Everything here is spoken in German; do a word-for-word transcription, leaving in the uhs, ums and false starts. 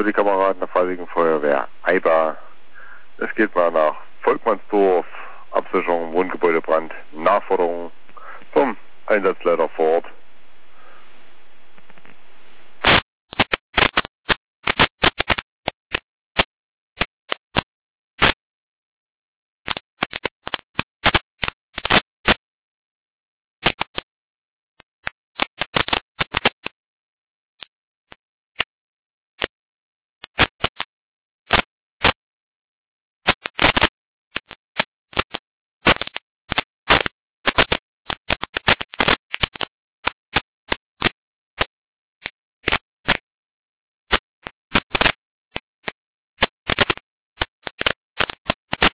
für die Kameraden der Freiwilligen Feuerwehr Eiber. Es geht mal nach Volkmannsdorf, Absicherung, Wohngebäudebrand, Nachforderung vom Einsatzleiter vor Ort.